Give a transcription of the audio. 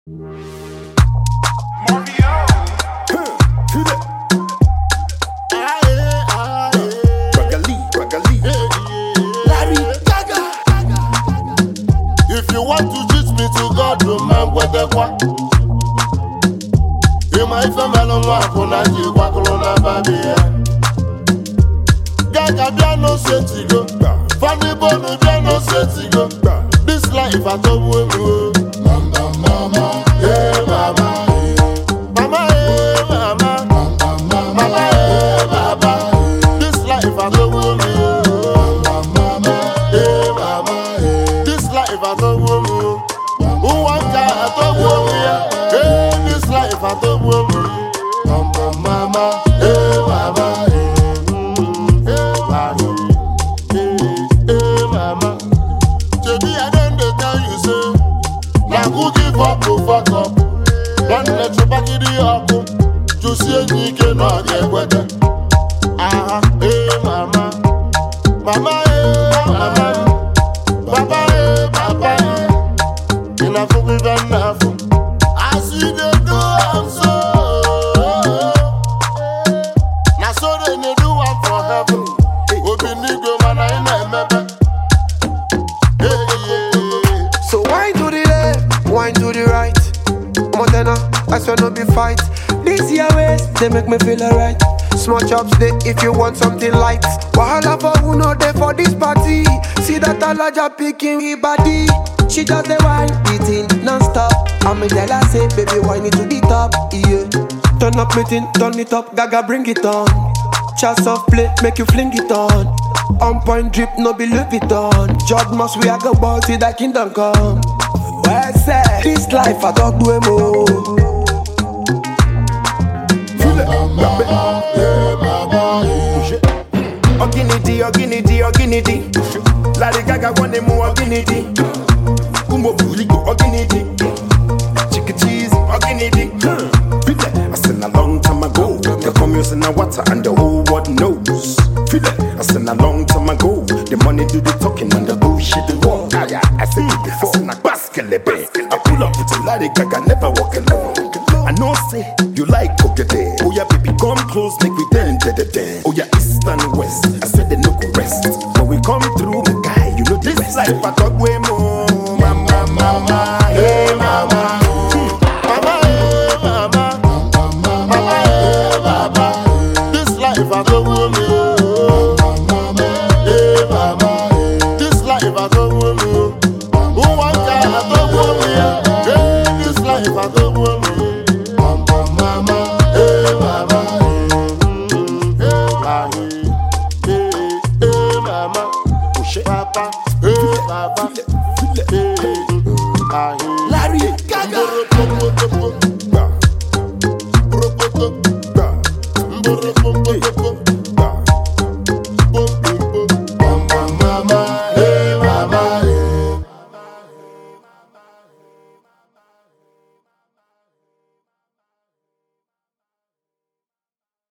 If you want to teach me to God, remember the what? You might family walk on a G walk on a baby. Gaga piano set to go. Funny bone piano set to go. This life I don't want to. Mama, mama, hey mama. Mama, hey mama. Mama, hey baba. This life I don't want to. Mama, hey mama. This life I don't want to. Who want I don't want to. Hey, this life I don't want to. Mama, mama, hey mama. Who give up to fuck up? Don't let your back in the up. To see you cannot get wetter. Ah, hey mama. Mama, hey mama. Papa, hey papa. Enough of it, enough. I see the do I'm so. Now so they do one for heaven. Open the door, man, I remember. So why do the left? Wine to the right, Montana, I swear no be fight. This year ways, they make me feel alright. Small chops day if you want something light. Wahala for who know they for this party. See that Alaja picking with body. She just the wine, eating non-stop. I'm a tell her say, baby wine it to the top, yeah. Turn up meeting, turn it up, Gaga bring it on. Chance of play, make you fling it on. On point drip, no be Louis Vuitton. Judge must we a go ball, see that kingdom come. Well said, this life I talk to him more. Oginidi. Lady Gaga want them more oginidi. Kumbo Fuligo, oginidi. Chicken cheese, oginidi. I said a long time ago, the commerce in the water and the whole world knows. I said a long time ago, the money do the talking and the bullshit the walk. I said it before, I pull up with a Lady Gaga, never walk alone. I know say you like Kokete. Oh yeah, baby, come close, make we turn to the den. Oh yeah, east and west. I said they no go rest. When we come through, my guy, you know the this rest. Life I talk way more. Mama, mama, hey mama. Mama, hey mama. Mama, hey baba. This life I go with me. Mama, hey mama. This life I go with me. Who want I go with me? Hey, this life I go with me. Papa, hey, Papa, hey, Larry Gaga.